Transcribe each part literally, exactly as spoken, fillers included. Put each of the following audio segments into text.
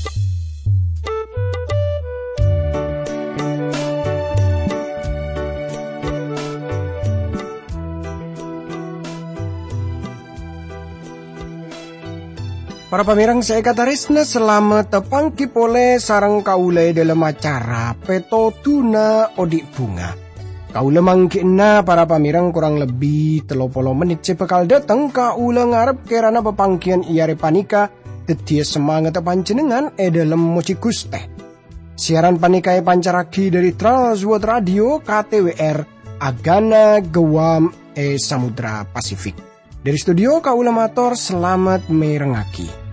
Para pamirang saya katarisna selamat tepangki pole sarang kaule dalam acara Peto Tuna Odik Bunga. Kaule mangkina para pamirang kurang lebih telopolo menit cepekal dateng kaule ngarep kerana pepangkian iare panika tetia semangat panjenengan e dalam moci Guste. Siaran panika e pancaraki dari Transworld Radio K T W R Agana Gewam e Samudra Pasifik. Dari studio kaule mator selamat merengaki.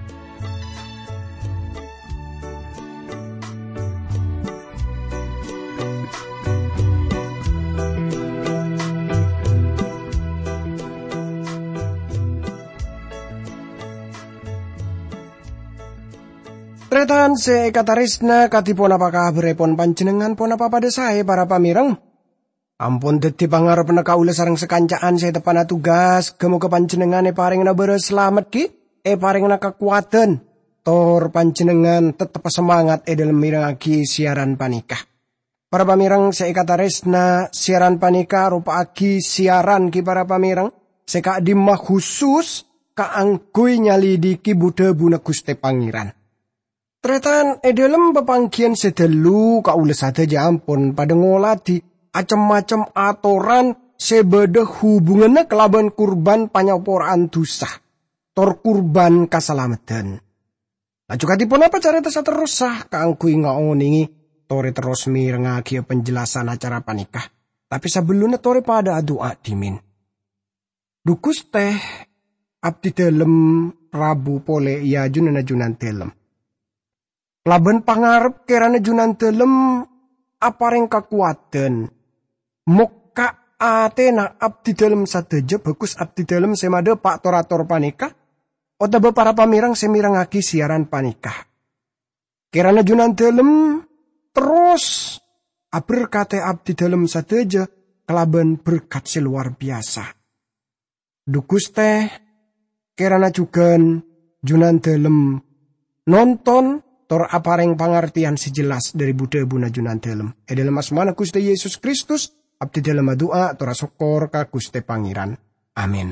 Tretan se katarisna katipun apakah berepon panjenengan pon apa pada saya para pamireng. Ampun dadi pangarep kaula sareng sekancaan saya tepana tugas gemu ke panjenengan e paringna beres selamat ki e paringna kekuatan tor panjenengan tetep semangat e dalam mirengaki siaran panika. Para pamireng saya katarisna siaran panika rupa aki siaran ki para pamireng seka dimah khusus kaangkui nyalidiki Buddha Buna Guste Pangeran. Tretan e dalam pepangkian sedelu kaula sadaja ampun pada ngoladi acem-macem atoran sebeda hubungannya kelaban kurban panyaporaan dosa tor kurban kasalamatan. Laju katipun apa carita saterusah kaangkui ngaoningi tori terus mirengaki penjelasan acara panikah. Tapi sebelumnya tori pada doa dimin. Dukus teh abdi dalam Rabu pole ya junan junan telem. Laban pangarep kerana junan telem apareng kekuatan. Muka atena abdi dalam sadeja bagus abdi dalam semade pak torator panikah. Otaba para pamirang semirangaki siaran panikah. Kerana junan telem terus berkate abdi dalam sadeja kelaban berkat seluar biasa. Dukus teh kerana juga junan telem nonton tor apareng pangartian sejelas dari Buddha Buna Junan Telem. E dalam asmana Gusti Yesus Kristus, abdi dalam doa tora sokor ka Gusti Pangeran. Amin.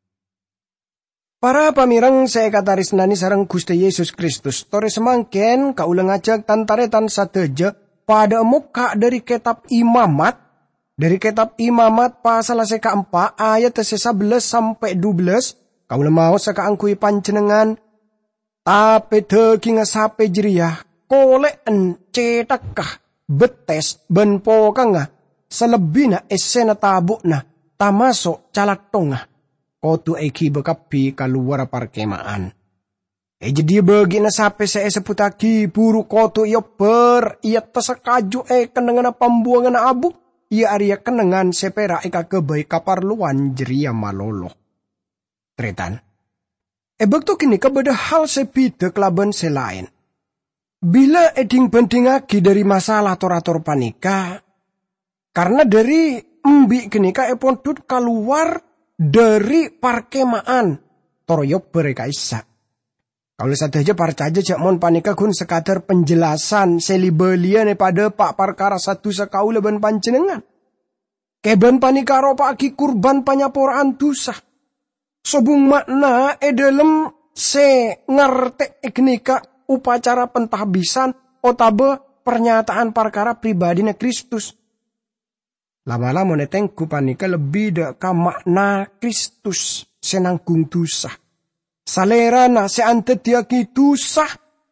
Para pamirang saya katarisnani sareng Gusti Yesus Kristus. Tore semangken kaulang ngajak tantaretan sateja pada muka dari kitab Imamat. Dari kitab Imamat pasal seka empat ayat sebelas sampai dua belas. Kaulang mau sekaangkui panjenengan. Tapi degi ngasape jeriah, kole encetakah, betes, benpokangah, selebihna esena tabukna, tamasok calak tongah, kotu eki bekapi kaluar parkemaan. E jadi bagi nasape se seputaki buru kotu iyo ber, iya tasakaju e kenengan pambuangan abu, iya aria kenengan sepera eka kebaik kaparluan jeriah malolo. Tretan. E bakto kini kabada hal sepide kelaban selain. Bila eding bandingagi dari masalah torator panika, karena dari embi kini ka epondut keluar dari parkemaan toroyok bereka isa. Kalau sadaja parcaja cak mon panika gun sekadar penjelasan selibelian pada pak parkara satu sakau leban panjenengan. Keban panika ropa aki kurban panyaporaan dosa. Sobung makna e dalam se ngerte iknika upacara pentahbisan otabe pernyataan perkara pribadinya Kristus. Lama-lama netengku panika lebih deka makna Kristus senanggung dosa. Salerana se ante tiaki dosa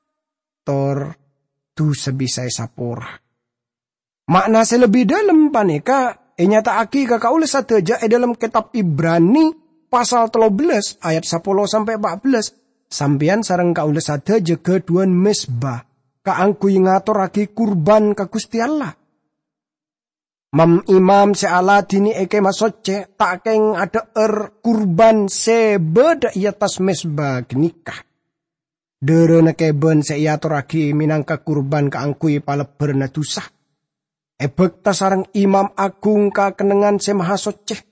tor dosa bisa sapora. Makna se lebih dalam panika e nyata aki kakaule sateja e dalam kitab Ibrani pasal tiga belas ayat sepuluh sampai empat belas. Sampian sareng kaula sadaja keduan mesbah kaangkui ngaturake kurban ka Gusti Allah. Mam imam se ala dini eke masoce takeng ada er kurban se beda i atas mesbah genikah. Derena keben se iaturake minangka kurban kaangkui paleberna dosa. Ebek ta sareng imam agung ka kenengan se maha soce.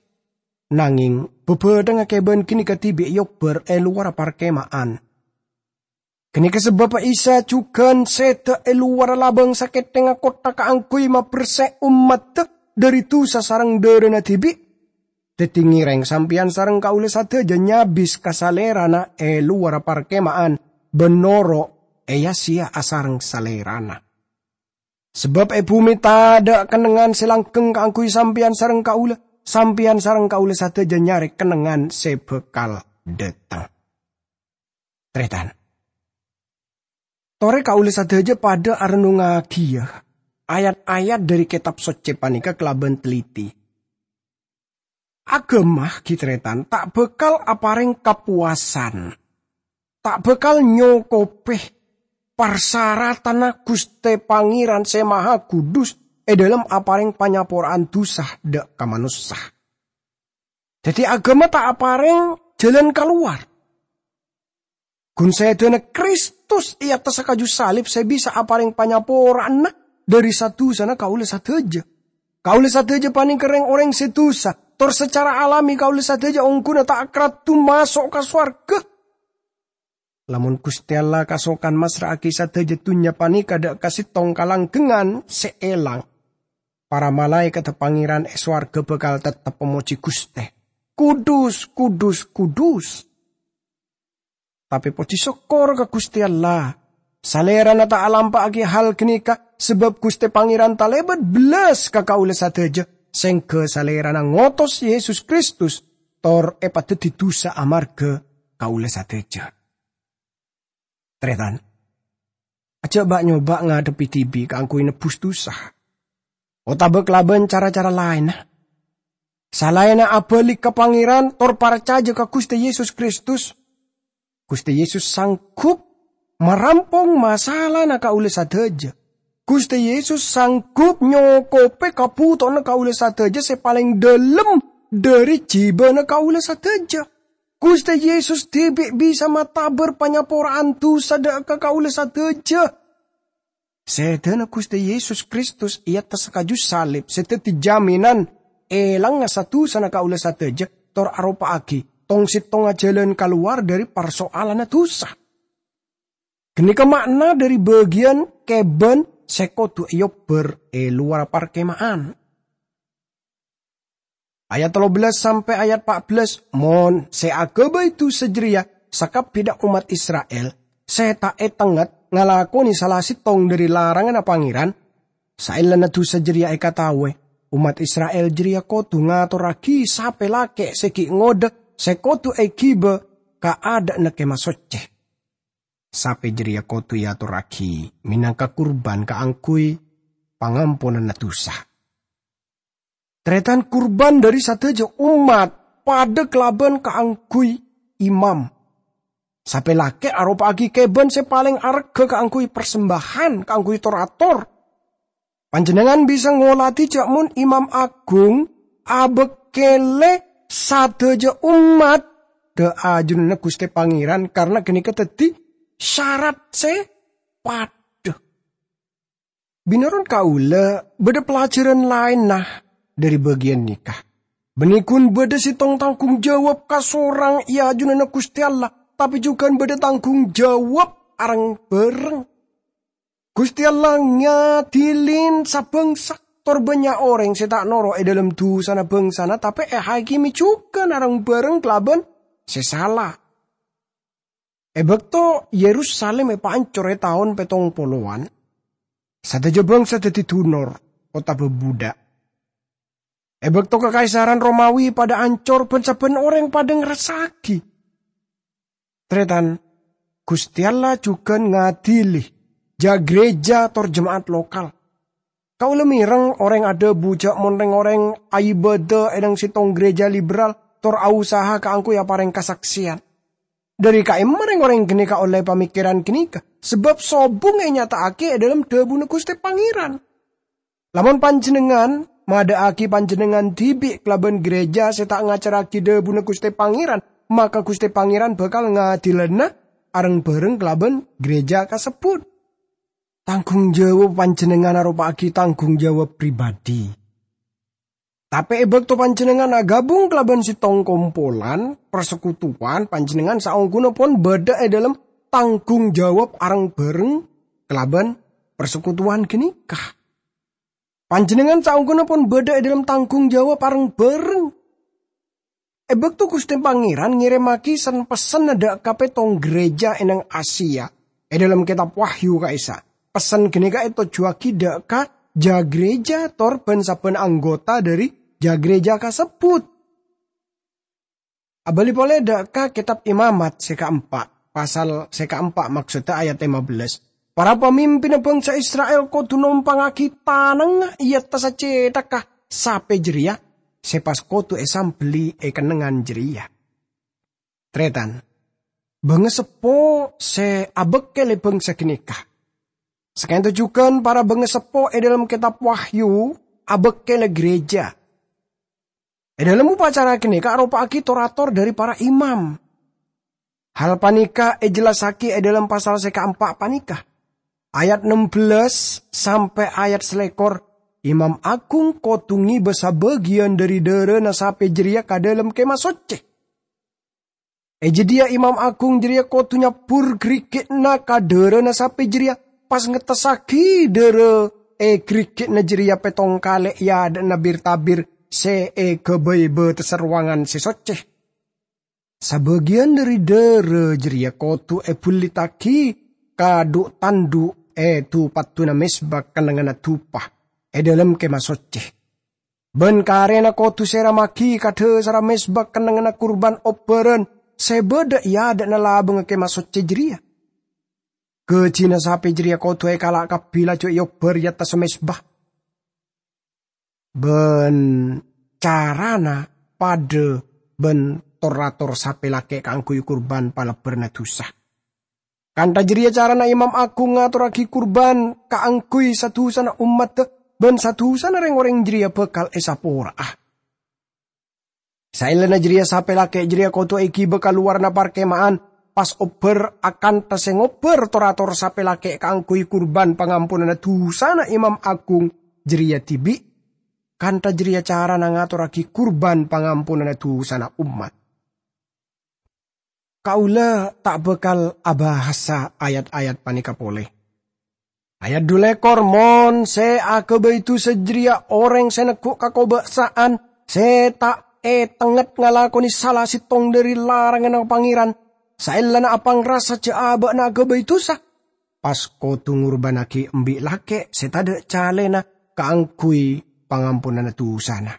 Nanging bebeda ngakeben kini ketibi yober e luar parkemaan. Kini kesebab Isa juga seta eluar labang sakit tengah kota kaangkui ma perse umat dari tu sasarang derena tibi. Tetingi reng sampian sarang kaule sateja nyabis kasalerana eluar parkemaan benoro eya sia asarang salerana. Sebab e bumi tada kenengan selangkeng kaangkui sampian sarang kaule, sampian sarang kaule sateja nyari kenengan sebekal detang. Tretan. Tore kaule sateja pada arenunga kia ayat-ayat dari kitab soce panika kelaban teliti. Agemah kitretan tak bekal apareng kapuasan, tak bekal nyokopeh parsaratan Guste Pangeran Semaha Kudus e dalam apareng panyaporaan dusah dek kamanusah. Jadi agama tak apareng jalan keluar. Gun sedana Kristus ia tasakaju salib saya bisa apareng panyaporaan dari satu sana kaule sateja. Kaule sateja paning kereng orang setusa. Tor secara alami kaule sateja ongkuna tak akratu masuk ke swarga. Lamun Gusti Allah kasokan masraaki sateja tunya panika dak kasih tong kalanggengan seelang. Para malaikat pangeran eswarga bekal tetap pemuji Gusti. Kudus, kudus, kudus. Tapi puji syukur ke Gusti Allah. Salera na ta alampaaki hal kenika sebab Gusti Pangeran talebet belas ka kaule sateja sengke salera na ngotos Yesus Kristus tor epat ditusa amarga kaule sateja. Tretan. Aja bak nyoba ngadepi tibi kangkui nebus dusah. Otabek laban cara-cara lain. Salayana abalik ke pangeran tor parcaja ke Gusti Yesus Kristus. Gusti Yesus sanggup merampung masalah na kaule sateja. Gusti Yesus sanggup nyokope kaputo na kaule sateja sepaling dalam dari jiba na kaule sateja. Gusti Yesus tibik bisa mataber panyaporaan tu sada ka kaule sateja. Sedana Gusti Yesus Kristus ia tasakaju salib seteti jaminan elang nga satu sana kaule sateja tor aropa aki tong sitong jalan keluar dari persoalan tusa. Kenika makna dari bagian keben sekotu iyo ber e luar parkemaan. Ayat tiga belas sampai ayat empat belas. Mon seagaba itu sejeria sakap pidak umat Israel. Seta etenget ngalakoni salah sitong dari larangan pangeran. Sailan na tu sejeria ekatawe. Umat Israel jeria kotu ngatur raki sape lake seki ngode sekotu ekibe ka ada na kemasoce. Sape jeria kotu yatur raki minangka kurban ka angkui pangampunan natusa. Tretan kurban dari sateja umat pada kelaban kaangkui imam. Sape lake aropa agi keben sepaling arga kaangkui persembahan kaangkui torator. Panjenengan bisa ngolati jakmun imam agung abekele sateja umat de ajunna Gusti Pangeran karena geni keteti syarat se pada. Binaron kaula beda pelajaran lain nah dari bagian nikah. Benikun beda sitong tanggung jawab kasorang ia junana Gusti Allah. Tapi juga beda tanggung jawab arang bereng. Gusti Allah ngadilin sabangsa. Tor banyak orang setak noro e dalam tu sana bangsana. Tapi eh hakimi juga arang bereng kelaban sesalah. E bekto Yerusalem e pancor e tahun petong puluhan. Sadaja bangsa dadi tunor kota bebudak. Ebek to kekaisaran Romawi pada ancor ben-saben orang pada ngeresaki. Tretan, Gusti Allah juga ngadili ja gereja tor jemaat lokal. Kau lemireng orang ada bujak monteng orang aibada edang sitong gereja liberal tor ausaha kaangku ya pareng kasaksian. Dari kaim mereng orang genika oleh pemikiran genika sebab sobung e nyataake dalam debu Gusti Pangeran. Lamun panjenengan mada aki panjenengan tibik kelaban gereja setak ngacaraki debu Gusti Pangeran, maka Gusti Pangeran bakal ngadilena areng bareng kelaban gereja kasebut. Tanggung jawab panjenengan arupa aki tanggung jawab pribadi. Tapi ebek to panjenengan agabung kelaban sitong kompolan persekutuan panjenengan saungguna pun beda e dalam tanggung jawab areng bareng kelaban persekutuan genikah. Panjenengan saungkunipun beda dalam tanggung jawab areng bareng. Ebek tu Gusti Pangeran ngirimaki sen pesen ada kape tong gereja enang Asia. E dalam kitab Wahyu kaisa. Pesan genika itu jua kida ka ja gereja tor ben saben anggota dari ja gereja kasebut. Abali boleh dak ka kitab Imamat seka empat. Pasal seka empat maksudnya ayat lima belas. Para pemimpin bangsa Israel kudu numpangaki tanang iya tasa cetakah sape jeria sepas kudu esam beli e kenengan jeria. Tretan, bengesepo se abekele bangsa genikah. Sekian tujukan para bengesepo e dalam kitab Wahyu abekele gereja. E dalam upacara genikah rupaki torator dari para imam. Hal panika e jelasaki e dalam pasal seka empat panika. Ayat enam belas sampai ayat selekor, Imam Agung kotungi besa bagian dari dere nasape jeria ka dalam kemah soce. E jedia Imam Agung jeria kotunya pur krikit na ka dere nasape jeria pas ngetesaki dere e krikit na jeria petong kale ya dan nabir tabir se e kebebe teserwangan si soce. Sabagian dari dere jeria kotu e pulitaki kaduk tanduk e tu patuna mesbak kanangana tupah e dalam kemah soce. Ben karena kotu seramaki kade sara mesbak kanangana kurban operen sebeda ya ada nalabeng kemah soce jeria. Kecina sape jeria kotu e kalak kapila jo yober yata semesbah. Ben carana pada ben torator sape lake kangkui kurban pala bernatusah. Kanta jeria carana Imam Agung ngaturaki kurban kaangkui satu sana umat ben satu sana reng-oreng jeria bekal esapora ah. Sailena jeria sape lake jeria koto iki bekal luar na parkemaan pas oper akan taseng oper torator sape lake kaangkui kurban pangampunan tu sana Imam Agung jeria tibi. Kanta jeria carana ngaturaki kurban pangampunan tu sana umat. Kaula tak bekal abahasa ayat-ayat panika pole. Ayat dulekor mon se akebe itu sejeria orang senekuk kakobaksaan se tak e tenget ngalakoni salah sitong dari larangan ng pangeran. Sailana apang rasa ceaba na akebe itu sa. Pas ko tungurbanaki embi lake se tada calena kaangkui pangampunan tu sana.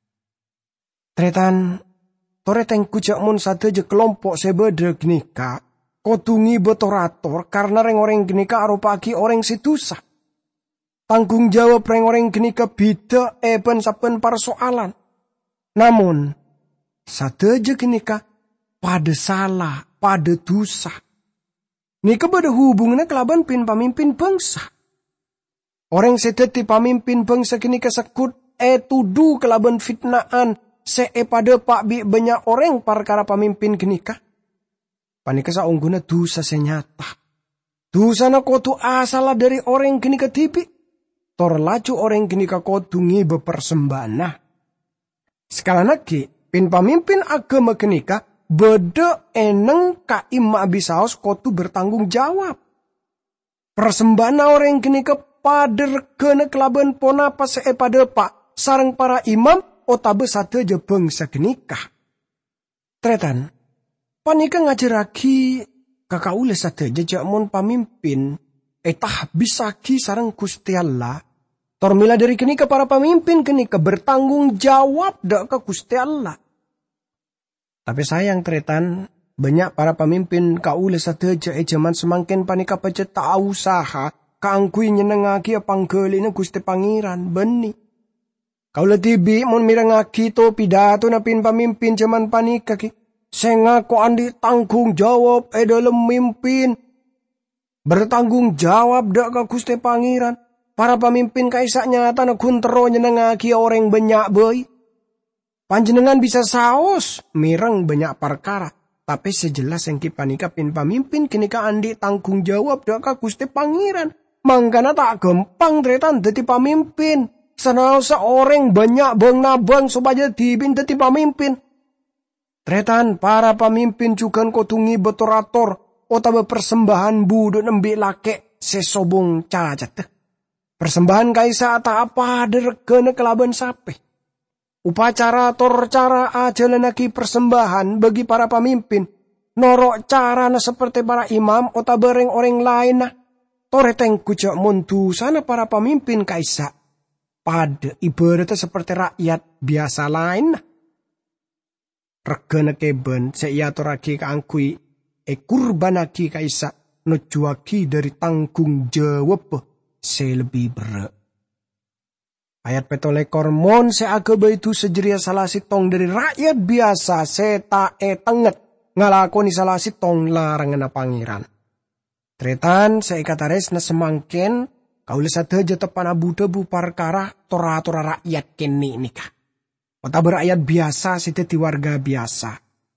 Tretan toreteng kujak mun sateje kelompok sebeda genika, kotungi betorator karena reng-oreng genika aropaki orang situsa. Tanggung jawab reng-oreng genika bida eben saben persoalan. Namun, sateje genika pada salah, pada dosa. Nika pada hubungannya kelaban pin pamimpin bangsa. Orang sedeti pamimpin bangsa genika sekut e tudu kelaban fitnaan. Se e pada pak bi banyak orang perkara pemimpin genika. Panika sa ungguna dosa senyata. Dosa na kotu asala dari orang genika tipi. Tor laju orang genika kotu ngi bepersembana. Sekali lagi, pin pemimpin agama genika beda eneng ka ima abisaos kotu bertanggung jawab. Persembana orang genika pader kena kelaban pona pas se e pada pak sarang para imam otabe sate je bangsa genikah. Tretan, panika ngajaraki kakaule sate je jamon pamimpin etah bisaki sarang Gusti Allah. Tormila dari genika para pamimpin genika bertanggung jawab dak ke Gusti Allah. Tapi sayang tretan, banyak para pamimpin kaule sate je e jaman semakin panika pece ta usaha kaangkui nyenengaki panggelina Gusti Pangeran beni. Kaula tibi mon mirangaki to pidato na pin pamimpin jaman panika ki. Senga ko andi tanggung jawab e dalam mimpin. Bertanggung jawab dak ka Gusti Pangeran. Para pamimpin kaisa nyata na kuntero nyenengaki orang banyak boy. Panjenengan bisa saos mirang banyak perkara. Tapi sejelas yang kipanika pin pamimpin kenika andi tanggung jawab dak ka Gusti Pangeran. Mangkana tak gampang tretan dadi pamimpin. Sanal seorang banyak bang nabang supaya dibin dadi pamimpin. Tretan para pamimpin juga kotungi betorator Otaba persembahan budu nembe lake sesobong cacat. Persembahan kaisa ata apa dergene kelaban sape. Upacara tor cara ajalanaki persembahan bagi para pemimpin. Norok cara na seperti para imam otaba orang lain na. Toreteng kucak muntu sana para pemimpin kaisa. Pada ibaratnya seperti rakyat biasa lain na. Regana keben seiatoraki kaangkui e kurbanaki kaisa nojuaki dari tanggung jawab se lebih berat. Ayat petolekor mon se agaba itu sejeria salah sitong dari rakyat biasa se tae tenget ngalakoni salah sitong larangan pangeran. Tretan se ikatares na semangken kaula sateja tepan abu debu perkara tora-tora rakyat kene nikah. Kota berakyat biasa si teti warga biasa.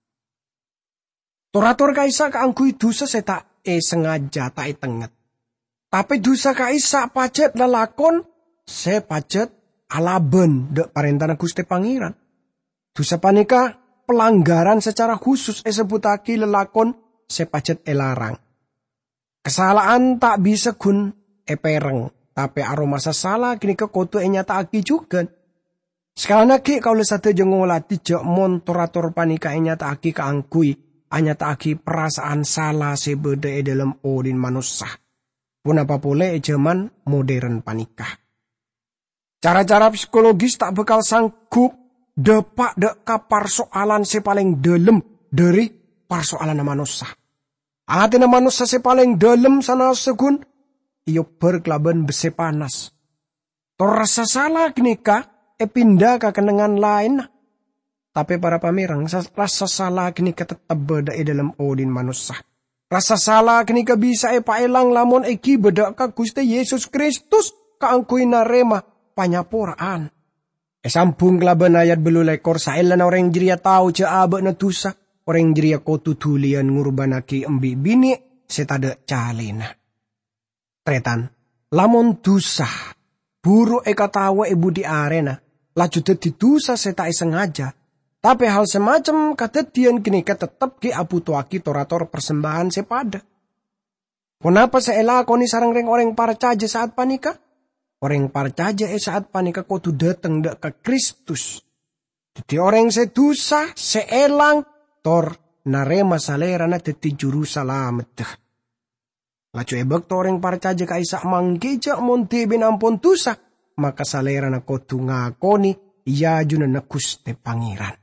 Torator kaisa kaangkui dosa seta e sengaja tak e tenget. Tapi dosa kaisa pacet lalakon se pacet alaben dek parentana Gusti Pangeran. Dosa panika pelanggaran secara khusus e sebutaki lelakon se pacet e larang. Kesalahan tak bisa gun e pereng. Tapi aroma salah kini ke koto e nyata aki juga. Sekali lagi kau lesate jengolati jak montorator panika e nyata aki kaangkui. Hanya taki perasaan salah sebeda e dalam odin manusia. Pun apa boleh e zaman modern panikah. Cara-cara psikologis tak bakal sanggup depak dek kapar soalan se paling dalam dari persoalan manusia. Atina manusia se paling dalam sana segun iyo berkelaban bese panas. Torasa salah knika e pindah ke kenangan lain. Tapi para pamirang, rasa salah kini tetap beda dalam odin manusia. Rasa salah kini bisa e paelang lamun eki beda ka Gusti Yesus Kristus kaangkui narema panyaporaan. E sampung kelaban ayat belulekor saelan orang jeria tahu ca abe na tusa. Orang jeria kotu tulian ngurbanaki embi bini setada calena. Tretan, lamun tusa buru e katawa e budi arena. Laju teti tusa seta e sengaja. Tapi hal semacam katetian kini tetap ki abu tuaki torator persembahan sepada. Kenapa seela koni sarang reng orang parcaja saat panika? Orang parcaja e saat panika kau tu datang dek ke Kristus. Jadi orang sedusa seelang tor narema salera na teti juru salamet. Lacu ebek to orang parcaja kaisa manggeja monte binampon tusa. Maka salera na kau tu ngakoni iya juna na Gusti Pangeran.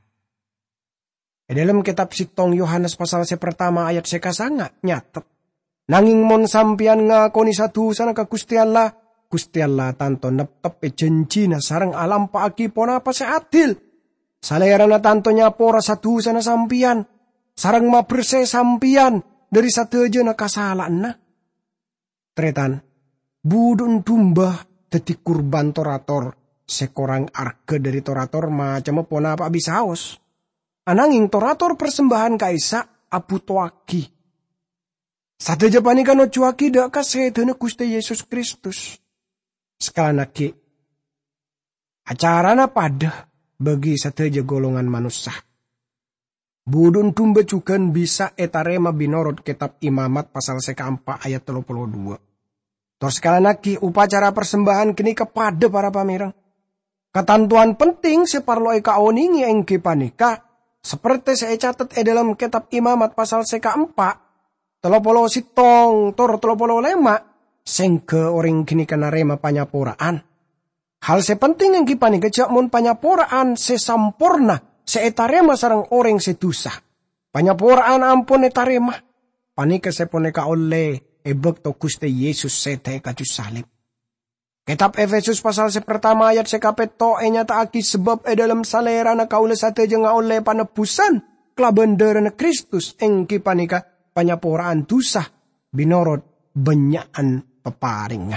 E dalam kitab Sitong Yohanes pasal se pertama ayat sekasanga nyatet. Nanging mon sampian ngakoni satu sana ka Gusti Allah, Gusti Allah tanto neptep e janji na sareng alam paaki pona apa se adil. Salera na tanto nyapora satu sana sampian, sareng maberse sampian dari satu aja na kasalaan na. Tretan, budun dumbah dadi kurban torator, sekorang arga dari torator macam pona apa bisa haus. Ananging torator persembahan kaisa abu toaki. Sadeja panika no cuaki dak kasedene Gusti Yesus Kristus. Sekali lagi, acarana pada bagi sadeja golongan manusia. Budun tumbe juga bisa etarema binorot kitab Imamat pasal sekeempat ayat tiga puluh dua. Terus sekali lagi upacara persembahan kini kepada para pamirang. Ketentuan penting separloi kaoningi engke panika. Seperti saya catat e dalam kitab Imamat pasal sekeempat, telopolo sitong tor telopolo lema, sengke orang kini kena rema panyaporaan. Hal sepenting yang kipani kejak mun panyaporaan sesampurna, seetarema sarang orang sedusa. Panyaporaan ampun etarema, panika seponeka oleh ebek to Gusti Yesus sete kaju salib. Kitab Efesus pasal sepertama ayat sekapet to e nyata aki sebab e dalam salera na kaula sate jenga oleh panebusan kelabendera na Kristus engki panika panyaporaan dosa binorot benyaan peparing.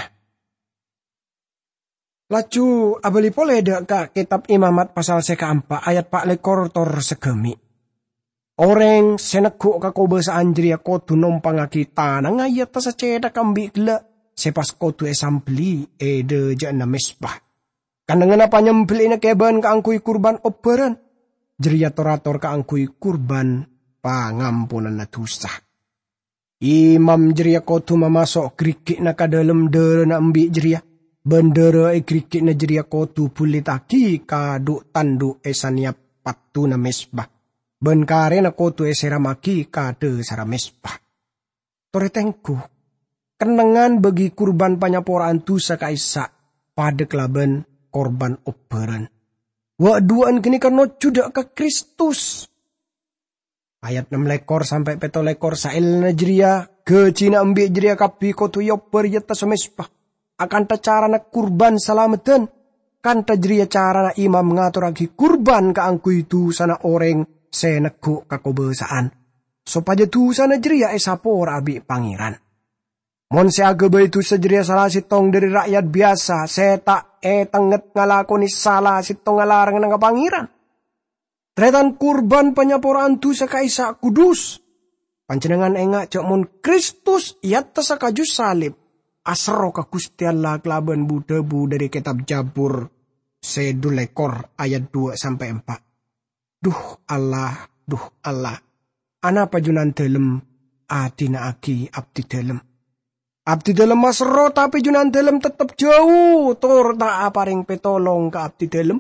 Laju abali pole dak ka kitab Imamat pasal sekeempat ayat pak lekor tor segemi. Orang seneguk ka kobasa anjria kodu nompang kita nang ayat ta saceda kambi gela. Sepas kotu esambli e de jana mesbah. Kandangan apa nyembeli na keban kaangkui kurban operan. Jeria torator kaangkui kurban pangampunan na dosa. Imam jeria kotu mamasok krikik na kadalem dere na embi jeria. Bendera e krikik na jeria kotu pulitaki kaduk tanduk esania patu na mesbah. Ben kare na kotu e seramaki kade sara mesbah. Toretengku, kenangan bagi kurban panyaporaan tu sakaisa pada kelaban korban operan. Wa duaan kini karena judak ke Kristus. Ayat enam lekor sampai peto lekor sail najria ke Cina ambil jeria kapi kotu yoper yata semesbah. Akan ta cara na kurban salamatan. Kan ta jeria cara na imam ngatur lagi kurban ka angku itu sana orang seneko kakobesaan. Sopaja tu sana jeria esapor abi pangeran. Mon se agaba itu sejeria salah sitong dari rakyat biasa. Se tak e tenget ngalakoni salah sitong ngalarang nga pangeran. Tretan kurban panyaporaan tu sakaisa kudus. Pancenengan enga cok mon Kristus iat sakaju salib. Asro ka Gusti Allah kelaban budebu dari kitab Jabur sedul lekor ayat dua sampai empat. Duh Allah, duh Allah. Ana pajunan telem adina aki abdi telem. Abdi telem masro tapi junan telem tetep jauh. Tor tak aparing petolong ka abdi telem.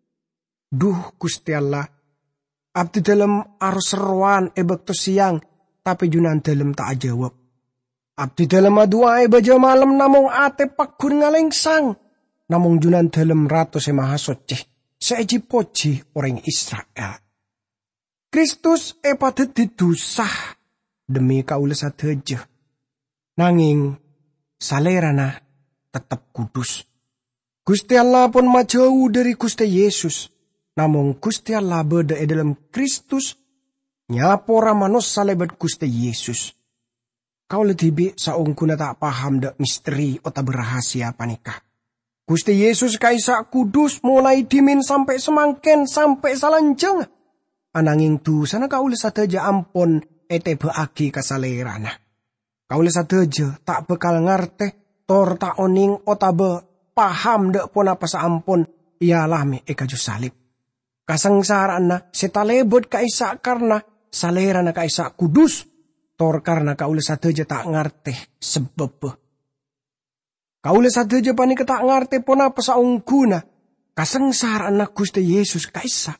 Duh Gusti Allah. Abdi dalam arus seruan e bekto siang, tapi junan dalam tak jawab. Abdi dalam adua e baja malam namung ate pakun ngalengsang. Namung junan dalam ratus e maha soceh, seeji poji orang Israel. Kristus e padet didusah, demi kaula sateje. Nanging, salerana tetap kudus. Gusti Allah pun majauh dari Gusti Yesus. Namung Gusti Allah beda e dalam Kristus, nyapora manos salebat Gusti Yesus. Kau letibi saungkuna tak paham dak misteri ota berrahasia panikah. Gusti Yesus kaisa kudus mulai dimin sampai semangken sampai salanjeng. Ananging tu sana kau sateja ampon ete beaki kasalerana. Kau sateja tak bekal ngarte tor tak oning ota be paham dak pon apa saampon ialah me ekaju salib. Kasangsaraan na setalebot kaisa karena salera na kaisa kudus. Tor karena kaula sateja tak ngarte sebab. Kaula sateja panik tak ngarte pon apa saungguna. Kasangsaraan na Gusti Yesus kaisa.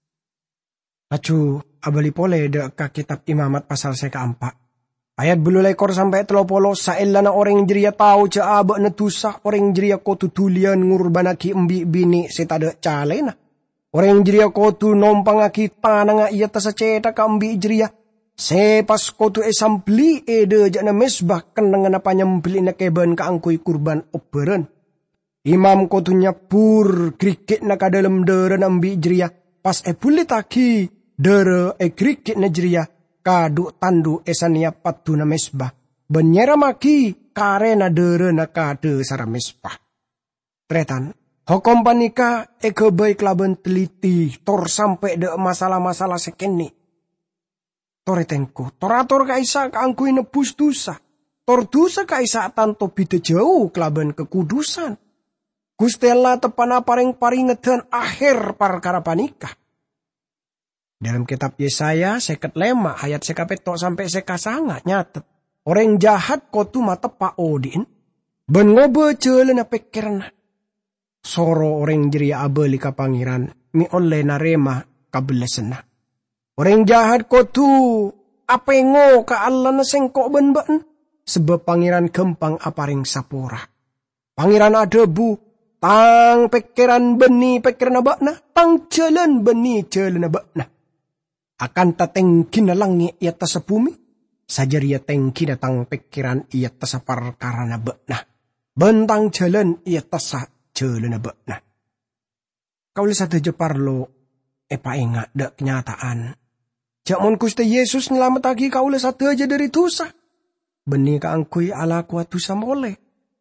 Lacu abali pole de ka kitab Imamat pasal seka empat. Ayat bulu lekor sampai telopolo saella na orang jeria tau ca aba na tusah orang jeria ko tutulian ngurbanaki embi bini setada calena. Orang jeria kotu nompang aki tanang iya tasa ceta kambi jeria. Sepas kotu esampli ede jana mesbah kenangan apa nyempli na keban ka angkui kurban operan. Imam kotu nyapur krikit na kadalem dere nambi jeria. Pas e pulit aki dere e krikit na jeria. Kadu tandu esania patu na mesbah. Benyera maki kare na dere na kade sara mesbah. Tretan. Hokom panika eke baik laban teliti tor sampai de masalah-masalah sekeni. Toretengku, torator kaisa kaangkui nebus dosa. Tor dosa kaisa tanto bida jauh kelaban kekudusan. Gusti Allah tepana paring-paringedan akhir perkara panika. Dalam kitab Yesaya seket lema ayat sekapetok sampai sekasanga nyatet. Orang jahat kotu mata pa odin. Ben ngobe celena pikiran. Soro orang jeria abeli ka pangeran, mi oleh narema kabelesena. Orang jahat kotu, apengo ka Allah na sengkok ben-ben, sebab pangeran gempang aparing sapora. Pangeran adebu, tang pikiran beni pikiran abakna, tang jalan beni jalan abakna. Akan tatengkin na langi iya tasa bumi, sajaria tengkin na tang pikiran iya tasa parkarana bakna. Bentang jalan iya tasa jalan abakna. Kaulah satu jeparlo epa ingat dak kenyataan. Jakmon Gusti Yesus nyelamat lagi kaulah satu aja dari dosa. Benih kaangkui ala kuat dosa mole.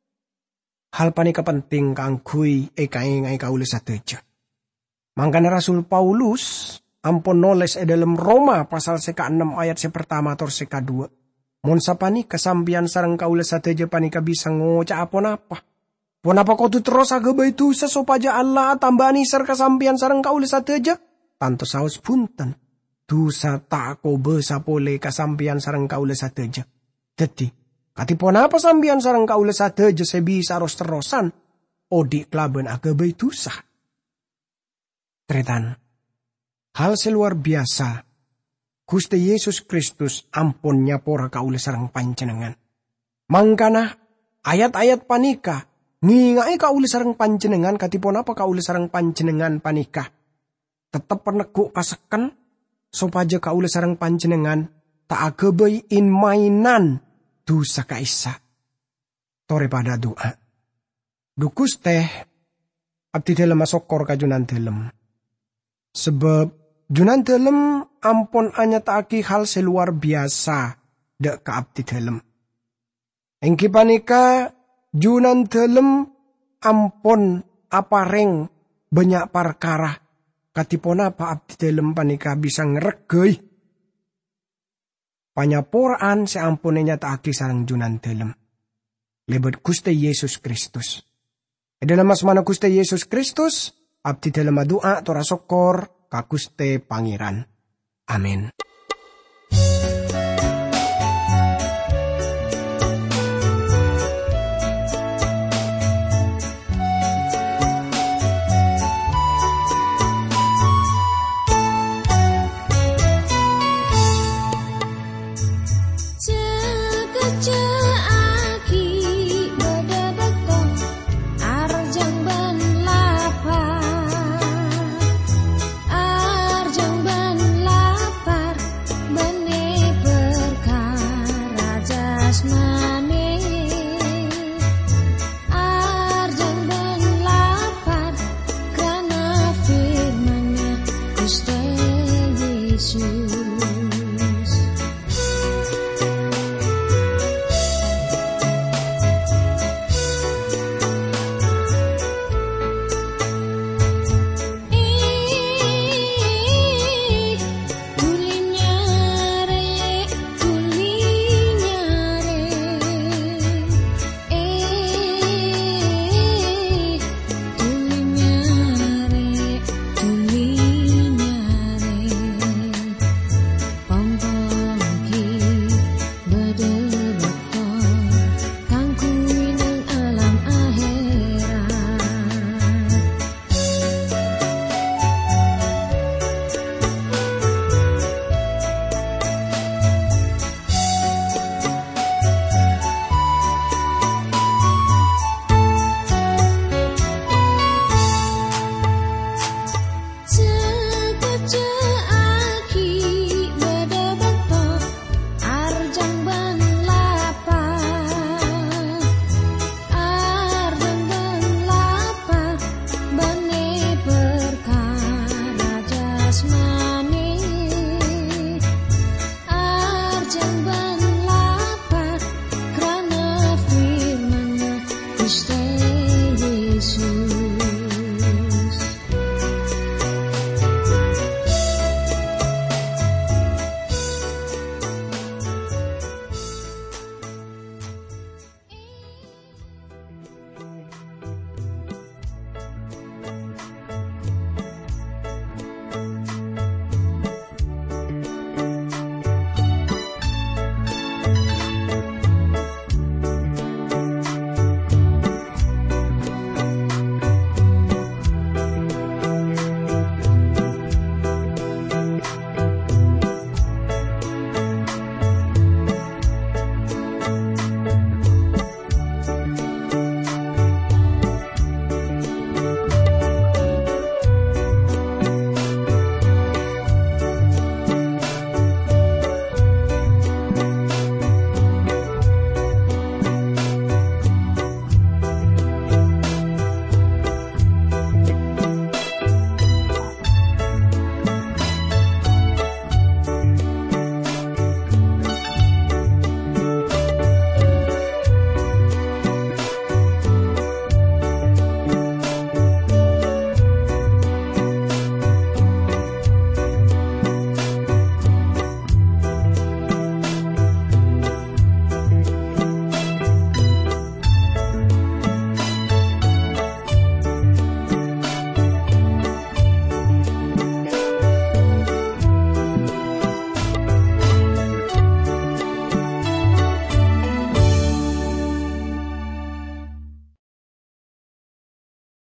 Hal panika penting kaangkui eka ingai kaulah satu aja. Mangkana Rasul Paulus ampun noles e dalam Roma pasal seka enam ayat sepertama atau seka dua. Mon sapani kesampian sarang kaulah satu aja panika bisa ngoca apon apa. Ponapa kau tu terus agaba itu sesopaja Allah tambani ser kesampian sarang kau lesa teja. Tanto saus punten. Dosa tak kau besa pole kesampian sarang kau lesa teja. Dadi, katipun apa sambian sareng kaula sadeja sebi saros-terosan odi klaben agabe dosa. Tretan, hal seluar biasa, Gusti Yesus Kristus ampun nyapora kaula sareng panjenengan. Mangkana ayat-ayat panika ngingai kaula sareng panjenengan katipun apa kaula sareng panjenengan panika. Tetep peneguk paseken sopaja kaula sareng panjenengan tak agebei in mainan dosa kaisa. Tore pada doa. Dukus teh abdi dalem masokor kajunan dalem. Sebab junan dalem ampun anyatake hal seluar biasa dek ka abdi dalem. Engki panika junan dalem ampun apareng banyak perkara katipun apa abdi dalem panika bisa ngregei panyaporaan seampune nyatakake sareng junan dalem. Lebet Gusti Yesus Kristus. Dalam asmana Gusti Yesus Kristus, abdi dalem doa tora sokor ka Gusti Pangeran. Amin.